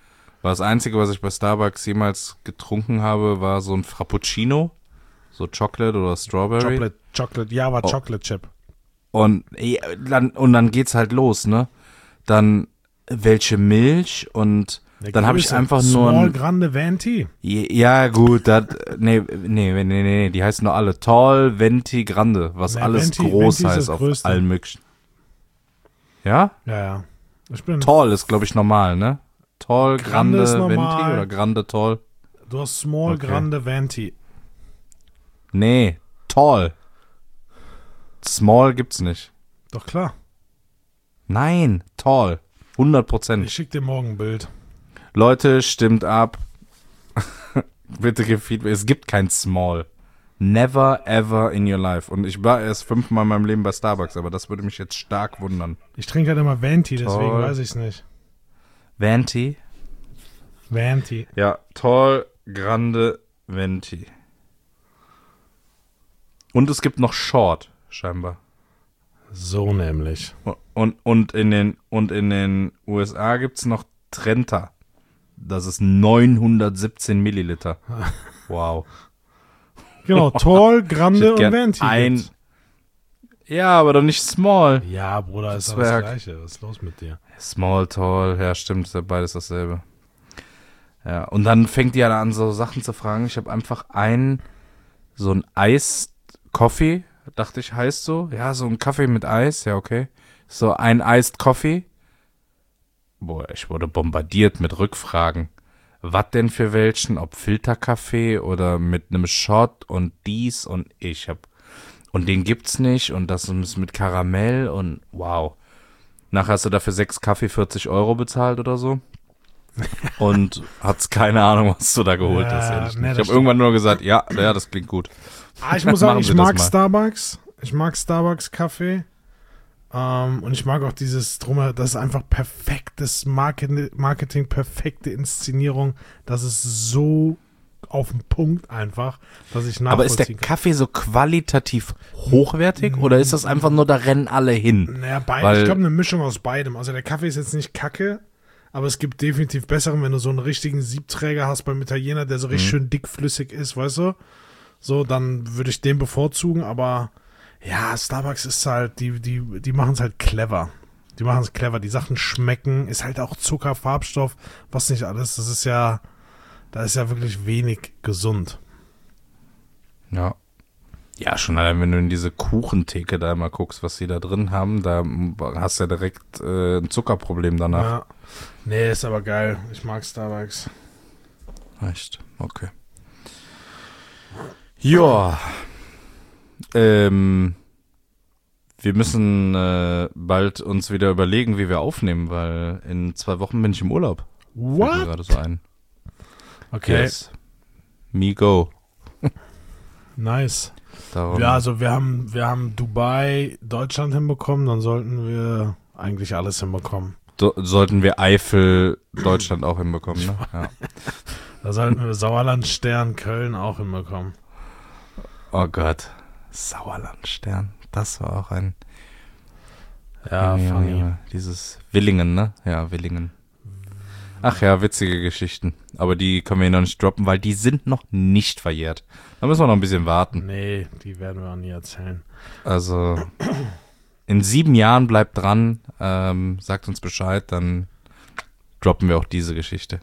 War das Einzige, was ich bei Starbucks jemals getrunken habe, war so ein Frappuccino. So Chocolate oder Strawberry. Chocolate, Chocolate, ja, war Oh. Chocolate Chip. Und, ja, dann, und dann geht's halt los, ne? Dann welche Milch und Der dann habe ich Größe, einfach nur Small ein, Grande Venti. ja gut, das, nee, nee, nee, nee, nee, die heißen nur alle Tall, Venti, Grande, was Nee, alles Venti- groß Venti ist heißt das auf Größte. allen möglichen. Ja? Ja, ja. Ich bin, Tall ist, glaube ich, normal, ne? Tall, Grande Grande, ist Venti normal. oder Grande, Tall? du hast Small Okay. Grande Venti. Nee, Tall. Small gibt's nicht. Doch klar. Nein, Tall. hundert Prozent. Ich schick dir morgen ein Bild. Leute, stimmt ab. Bitte gib Feedback. Es gibt kein Small. Never ever in your life. Und ich war erst fünfmal in meinem Leben bei Starbucks, aber das würde mich jetzt stark wundern. Ich trinke halt immer Venti, deswegen Toll. weiß ich es nicht. Venti? Venti. Ja, Tall, Grande, Venti. Und es gibt noch Short, scheinbar. So nämlich. Und, und, in, den, und in den U S A gibt es noch Trenta. Das ist neunhundertsiebzehn Milliliter. Wow. Genau, Tall, Ich Grande hätte und gern Venti. ein- gibt's. Ja, aber doch nicht Small. Ja, Bruder, ist doch Zwerg. das Gleiche. Was ist los mit dir? Small, Tall, ja stimmt, ist ja beides dasselbe. Ja, und dann fängt die ja an, so Sachen zu fragen. Ich habe einfach einen, so ein Eis-Coffee, dachte ich, heißt so. Ja, so ein Kaffee mit Eis, ja, okay. So ein Iced Coffee. Boah, ich wurde bombardiert mit Rückfragen. Was denn für welchen? Ob Filterkaffee oder mit einem Shot und dies und ich hab. Und den gibt's nicht und das ist mit Karamell und wow. Nachher hast du dafür sechs Kaffee vierzig Euro bezahlt oder so. Und hat's keine Ahnung, was du da geholt Ja, hast. Ehrlich. nee, nicht. das ich habe stimmt. irgendwann nur gesagt, ja, ja, das klingt gut. Ah, ich muss sagen, Machen ich Sie das mag mal. Starbucks. Ich mag Starbucks Kaffee. Ähm, und ich mag auch dieses Drummer, das ist einfach perfektes Marketing, Marketing, perfekte Inszenierung. Das ist so auf den Punkt einfach, dass ich nachvollziehen Aber ist der kann. Kaffee so qualitativ hochwertig oder ist das einfach nur, da rennen alle hin? Naja, beide. Weil- Ich glaube, eine Mischung aus beidem. Also der Kaffee ist jetzt nicht kacke, aber es gibt definitiv besseren, wenn du so einen richtigen Siebträger hast beim Italiener, der so richtig schön dickflüssig ist, weißt du? So, dann würde ich den bevorzugen, aber ja, Starbucks ist halt, die, die, die machen es halt clever. Die machen es clever. Die Sachen schmecken, ist halt auch Zucker, Farbstoff, was nicht alles. Das ist ja, da ist ja wirklich wenig gesund. Ja. Ja, schon allein, wenn du in diese Kuchentheke da mal guckst, was sie da drin haben, da hast du ja direkt äh, ein Zuckerproblem danach. Ja. Nee, ist aber geil. Ich mag Starbucks. Echt? Okay. Ja. Ähm, wir müssen äh, bald uns wieder überlegen, wie wir aufnehmen, weil in zwei Wochen bin ich im Urlaub. Fällt mir What? gerade so ein. Okay, Yes. Me go. nice. Darum. Ja, also wir haben, wir haben Dubai, Deutschland hinbekommen, dann sollten wir eigentlich alles hinbekommen. Do sollten wir Eifel, Deutschland auch hinbekommen, ne? Ja. Da sollten wir Sauerland, Stern, Köln auch hinbekommen. Oh Gott. Sauerlandstern. Das war auch ein... Ja, Junge, funny. Junge, Junge. Dieses Willingen, ne? Ja, Willingen. Ach ja, witzige Geschichten. Aber die können wir hier noch nicht droppen, weil die sind noch nicht verjährt. Da müssen wir noch ein bisschen warten. Nee, die werden wir auch nie erzählen. Also in sieben Jahren bleibt dran, ähm, sagt uns Bescheid, dann droppen wir auch diese Geschichte.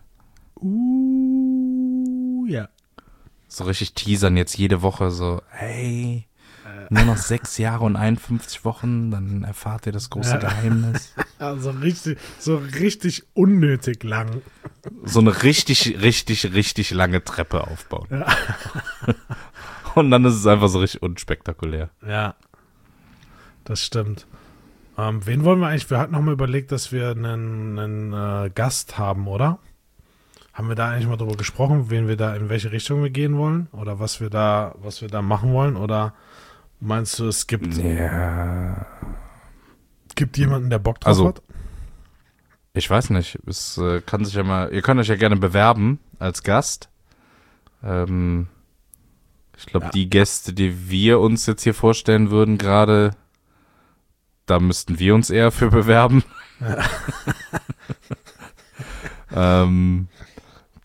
Uh, ja. So richtig teasern jetzt jede Woche so, hey, nur noch sechs Jahre und einundfünfzig Wochen, dann erfahrt ihr das große Ja. Geheimnis. Also richtig, so richtig unnötig lang. So eine richtig, richtig, richtig lange Treppe aufbauen. Ja. Und dann ist es einfach so richtig unspektakulär. Ja, das stimmt. Ähm, wen wollen wir eigentlich? Wir hatten noch mal überlegt, dass wir einen, einen äh, Gast haben, oder? Haben wir da eigentlich mal drüber gesprochen, wen wir da, in welche Richtung wir gehen wollen? Oder was wir da, was wir da machen wollen? Oder meinst du, es gibt, Ja. gibt jemanden, der Bock drauf Also, hat? Ich weiß nicht. Es äh, kann sich ja mal. Ihr könnt euch ja gerne bewerben als Gast. Ähm, ich glaube, Ja. die Gäste, die wir uns jetzt hier vorstellen würden, gerade, da müssten wir uns eher für bewerben. ähm,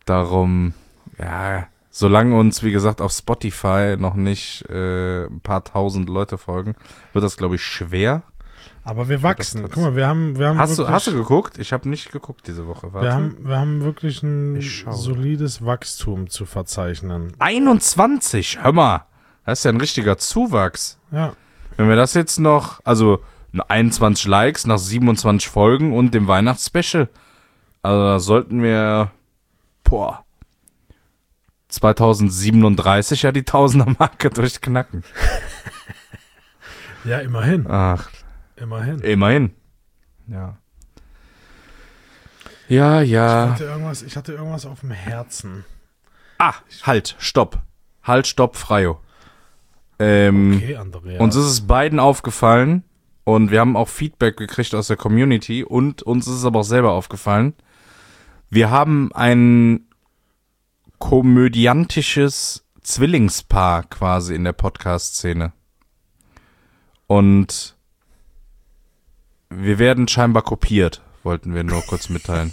Darum, ja, solange uns, wie gesagt, auf Spotify noch nicht äh, ein paar tausend Leute folgen, wird das, glaube ich, schwer. Aber wir wachsen. Guck mal, wir haben, wir haben hast, wirklich, du, hast du geguckt? Ich habe nicht geguckt diese Woche. Warte. Wir haben, wir haben wirklich ein solides Wachstum zu verzeichnen. einundzwanzig, hör mal. Das ist ja ein richtiger Zuwachs. Ja. Wenn wir das jetzt noch, also einundzwanzig Likes nach siebenundzwanzig Folgen und dem Weihnachtsspecial, also da sollten wir, boah, zweitausendsiebenunddreißig ja die Tausender-Marke durchknacken. Ja, immerhin. Ach, immerhin. Immerhin. Ja. Ja, ja. Ich hatte irgendwas, ich hatte irgendwas auf dem Herzen. Ah, halt, stopp. Halt, stopp, Freio. Ähm, okay, Andrea. Uns ist es beiden aufgefallen und wir haben auch Feedback gekriegt aus der Community und uns ist es aber auch selber aufgefallen. Wir haben ein komödiantisches Zwillingspaar quasi in der Podcast-Szene. Und wir werden scheinbar kopiert, wollten wir nur kurz mitteilen.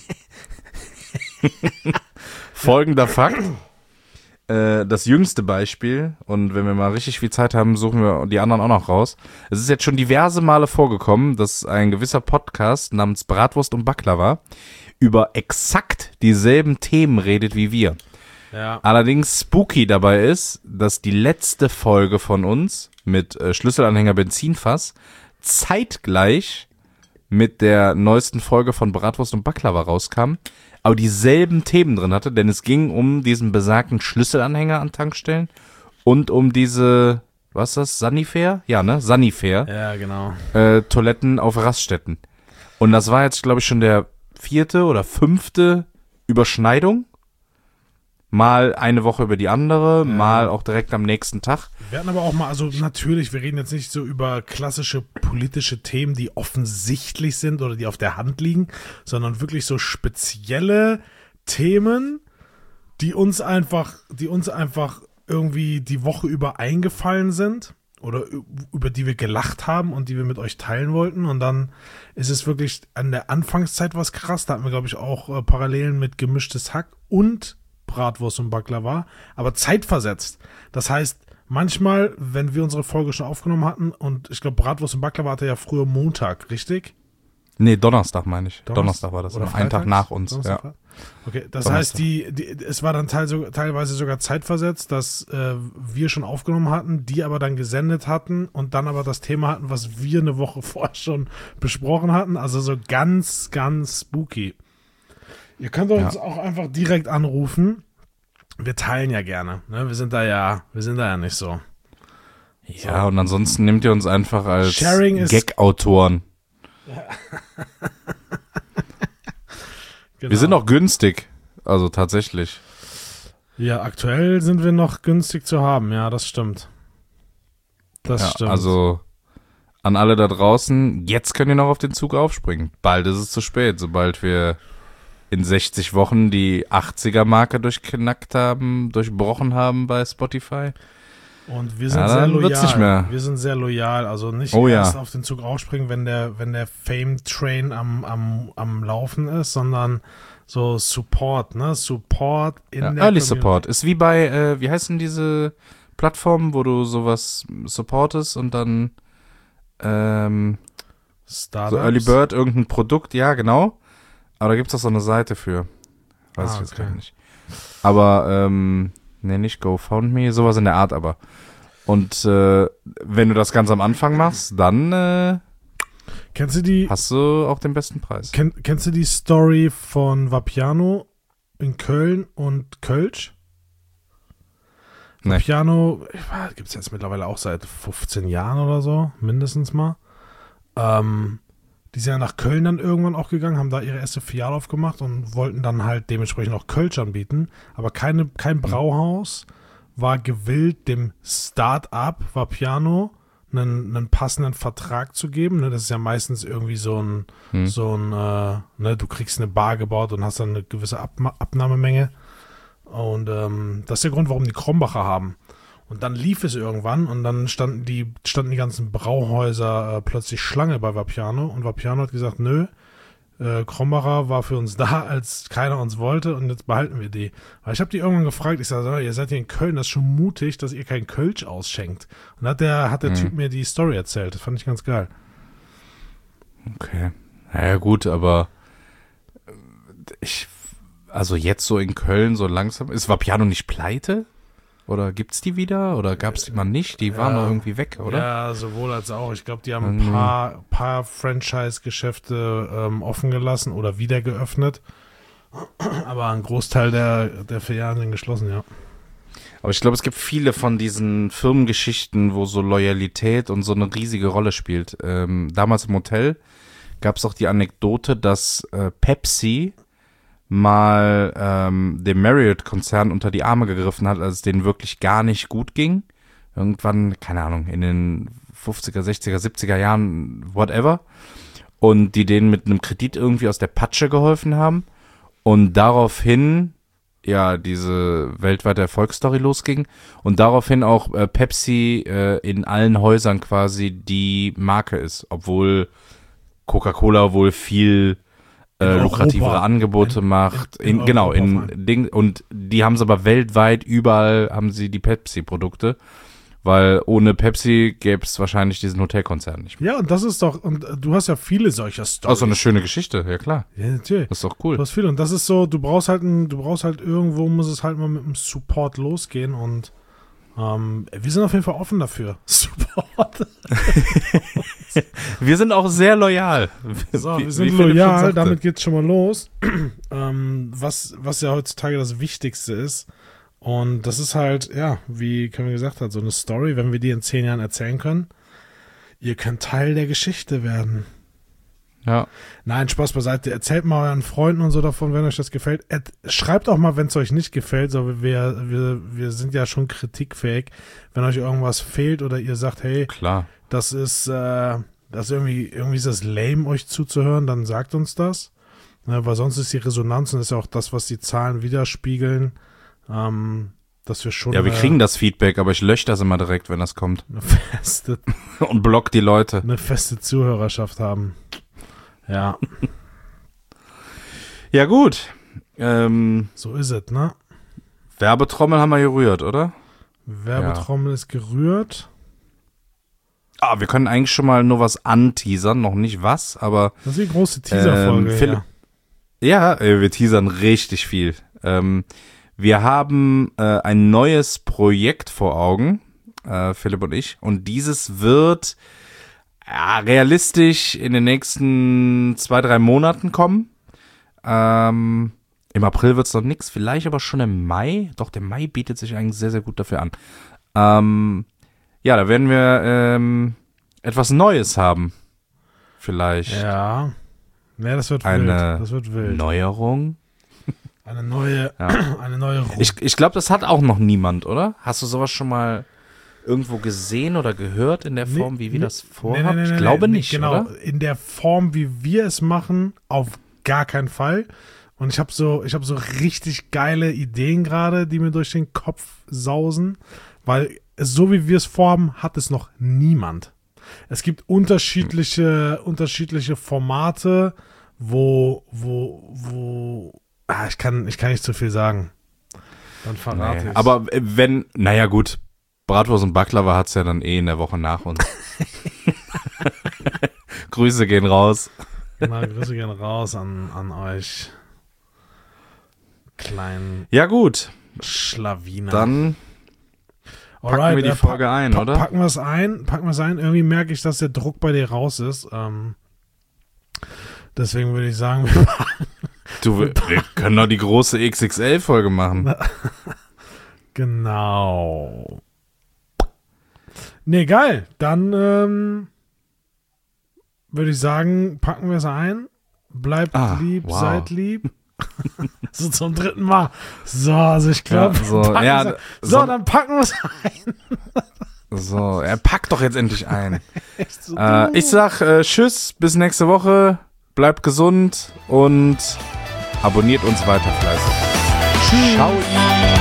Folgender Fakt. Äh, das jüngste Beispiel, und wenn wir mal richtig viel Zeit haben, suchen wir die anderen auch noch raus. Es ist jetzt schon diverse Male vorgekommen, dass ein gewisser Podcast namens Bratwurst und Baklava über exakt dieselben Themen redet wie wir. Ja. Allerdings spooky dabei ist, dass die letzte Folge von uns mit äh, Schlüsselanhänger Benzinfass zeitgleich mit der neuesten Folge von Bratwurst und Baklava rauskam, aber dieselben Themen drin hatte, denn es ging um diesen besagten Schlüsselanhänger an Tankstellen und um diese, was ist das, Sanifair? Ja, ne, Sanifair. Ja, genau. Äh, Toiletten auf Raststätten. Und das war jetzt, glaube ich, schon der vierte oder fünfte Überschneidung. Mal eine Woche über die andere, ja. Mal auch direkt am nächsten Tag. Wir hatten aber auch mal, also natürlich, wir reden jetzt nicht so über klassische politische Themen, die offensichtlich sind oder die auf der Hand liegen, sondern wirklich so spezielle Themen, die uns einfach, die uns einfach irgendwie die Woche über eingefallen sind oder über die wir gelacht haben und die wir mit euch teilen wollten. Und dann ist es wirklich an der Anfangszeit was krass. Da hatten wir, glaube ich, auch äh, Parallelen mit Gemischtes Hack und Bratwurst und Baklava, aber zeitversetzt. Das heißt, manchmal, wenn wir unsere Folge schon aufgenommen hatten, und ich glaube, Bratwurst und Baklava hatte ja früher Montag, richtig? Nee, Donnerstag meine ich. Donnerstag, Donnerstag war das, oder einen Tag nach uns. Donnerstag? Ja. Okay, das Donnerstag. heißt, die, die, es war dann teil, so, teilweise sogar zeitversetzt, dass äh, wir schon aufgenommen hatten, die aber dann gesendet hatten und dann aber das Thema hatten, was wir eine Woche vorher schon besprochen hatten. Also so ganz, ganz spooky. Ihr könnt uns ja auch einfach direkt anrufen. Wir teilen ja gerne. Ne? Wir sind da ja, wir sind da ja nicht so. Ja, so. Und ansonsten nehmt ihr uns einfach als Gag-Autoren. Ja. Genau. Wir sind auch günstig. Also tatsächlich. Ja, aktuell sind wir noch günstig zu haben. Ja, das stimmt. Das ja, stimmt. Also an alle da draußen, jetzt könnt ihr noch auf den Zug aufspringen. Bald ist es zu spät, sobald wir in sechzig Wochen die achtziger-Marke durchknackt haben, durchbrochen haben bei Spotify. Und wir sind ja, sehr loyal. Wird's nicht mehr. Wir sind sehr loyal. Also nicht oh, erst ja. auf den Zug aufspringen, wenn der, wenn der Fame-Train am, am, am Laufen ist, sondern so Support, ne? Support in ja, der Early Community. Support. Ist wie bei, äh, wie heißen diese Plattformen, wo du sowas supportest und dann ähm, Startups? so Early Bird, irgendein Produkt, ja, genau. Aber da gibt es auch so eine Seite für. Weiß ah, ich jetzt okay. gar nicht. Aber, ähm, nee, nicht GoFundMe, sowas in der Art aber. Und äh, wenn du das ganz am Anfang machst, dann äh, kennst du die, hast du auch den besten Preis. Kenn, kennst du die Story von Vapiano in Köln und Kölsch? Nee. Vapiano gibt es jetzt mittlerweile auch seit fünfzehn Jahren oder so, mindestens mal. Ähm, die sind ja nach Köln dann irgendwann auch gegangen, haben da ihre erste Filiale aufgemacht und wollten dann halt dementsprechend auch Kölsch anbieten. Aber keine, kein Brauhaus war gewillt, dem Start-up Vapiano einen, einen passenden Vertrag zu geben. Ne, das ist ja meistens irgendwie so ein, hm. so ein äh, ne, du kriegst eine Bar gebaut und hast dann eine gewisse Ab- Abnahmemenge. Und ähm, das ist der Grund, warum die Krombacher haben. Und dann lief es irgendwann und dann standen die, standen die ganzen Brauhäuser äh, plötzlich Schlange bei Vapiano und Vapiano hat gesagt, nö, Äh, Krombacher war für uns da, als keiner uns wollte und jetzt behalten wir die. Aber ich habe die irgendwann gefragt, ich sage, ihr seid hier in Köln, das ist schon mutig, dass ihr kein Kölsch ausschenkt. Und hat der, hat der mhm. Typ mir die Story erzählt, das fand ich ganz geil. Okay, naja gut, aber ich, also jetzt so in Köln so langsam, ist Vapiano nicht pleite? Oder gibt's die wieder? Oder gab's die mal nicht? Die waren ja, doch irgendwie weg, oder? Ja, sowohl als auch. Ich glaube, die haben ein paar, paar Franchise-Geschäfte ähm, offen gelassen oder wieder geöffnet. Aber ein Großteil der, der Filialen sind geschlossen, ja. Aber ich glaube, es gibt viele von diesen Firmengeschichten, wo so Loyalität und so eine riesige Rolle spielt. Ähm, damals im Hotel gab's auch die Anekdote, dass äh, Pepsi mal ähm, dem Marriott-Konzern unter die Arme gegriffen hat, als es denen wirklich gar nicht gut ging. Irgendwann, keine Ahnung, in den fünfziger, sechziger, siebziger Jahren, whatever. Und die denen mit einem Kredit irgendwie aus der Patsche geholfen haben. Und daraufhin, ja, diese weltweite Erfolgsstory losging. Und daraufhin auch äh, Pepsi äh, in allen Häusern quasi die Marke ist. Obwohl Coca-Cola wohl viel Äh, lukrativere Angebote in, macht, in, in, in genau, in Ding, und die haben es aber weltweit, überall haben sie die Pepsi-Produkte, weil ohne Pepsi gäbe es wahrscheinlich diesen Hotelkonzern nicht mehr. Ja, und das ist doch, und du hast ja viele solcher Storys. Also eine schöne Geschichte, ja klar. Ja, natürlich. Das ist doch cool. Du hast viele, und das ist so, du brauchst halt, ein, du brauchst halt irgendwo, muss es halt mal mit dem Support losgehen und ähm, wir sind auf jeden Fall offen dafür. Support. Wir sind auch sehr loyal. So, wir sind loyal, damit geht's schon mal los. ähm, was, was ja heutzutage das Wichtigste ist. Und das ist halt, ja, wie Kevin gesagt hat, so eine Story, wenn wir die in zehn Jahren erzählen können, ihr könnt Teil der Geschichte werden. Ja. Nein, Spaß beiseite. Erzählt mal euren Freunden und so davon, wenn euch das gefällt. Et, schreibt auch mal, wenn es euch nicht gefällt. So, wir, wir, wir sind ja schon kritikfähig. Wenn euch irgendwas fehlt oder ihr sagt, hey, klar, das ist, äh, das ist irgendwie, irgendwie ist das lame, euch zuzuhören, dann sagt uns das. Ne, weil sonst ist die Resonanz und ist ja auch das, was die Zahlen widerspiegeln, ähm, dass wir schon. Ja, wir äh, kriegen das Feedback, aber ich lösche das immer direkt, wenn das kommt. Eine feste. Und block die Leute. Eine feste Zuhörerschaft haben. Ja. Ja, gut. Ähm, so ist es, ne? Werbetrommel haben wir gerührt, oder? Werbetrommel ja. ist gerührt. Ah, wir können eigentlich schon mal nur was anteasern, noch nicht was, aber. Das ist die große Teaser-Folge, ähm, Philipp, ja. Ja, wir teasern richtig viel. Ähm, wir haben äh, ein neues Projekt vor Augen, äh, Philipp und ich, und dieses wird ja, realistisch in den nächsten zwei, drei Monaten kommen. Ähm, im April wird's noch nix, vielleicht aber schon im Mai. Doch, der Mai bietet sich eigentlich sehr, sehr gut dafür an. Ähm, ja, da werden wir ähm, etwas Neues haben. Vielleicht. Ja. Ja, das wird eine wild. Das wird wild. Neuerung. Eine neue, ja. eine neue Ru- Ich, ich glaube, das hat auch noch niemand, oder? Hast du sowas schon mal irgendwo gesehen oder gehört in der Form, wie wir nee, das vorhaben? Nee, nee, nee, ich glaube nee, nicht, genau, oder? In der Form, wie wir es machen, auf gar keinen Fall. Und ich habe so, ich habe so richtig geile Ideen gerade, die mir durch den Kopf sausen, weil so wie wir es vorhaben, hat es noch niemand. Es gibt unterschiedliche, hm. unterschiedliche Formate, wo, wo, wo, ah, ich kann, ich kann nicht zu viel sagen. Dann verrate nee, ich. Aber wenn, naja gut, Bratwurst und Baklava hat's ja dann eh in der Woche nach uns. Grüße gehen raus. Genau, Grüße gehen raus an, an euch kleinen Ja gut, Schlawiner. dann packen Alright, wir die äh, Folge pa- ein, pa- oder? Packen wir es ein, packen wir es ein. Irgendwie merke ich, dass der Druck bei dir raus ist. Ähm, deswegen würde ich sagen, wir Du, wir, wir können doch die große X X L-Folge machen. Genau. Nee, geil. Dann ähm, würde ich sagen, packen wir es ein. Bleibt Ah, lieb, wow. seid lieb. So zum dritten Mal. So, also ich glaube, Ja, so, ja, so, so- dann packen wir es ein. So, er packt doch jetzt endlich ein. Echt so, äh, ich sag äh, tschüss, bis nächste Woche. Bleibt gesund und abonniert uns weiter fleißig. Tschüss. Ciao.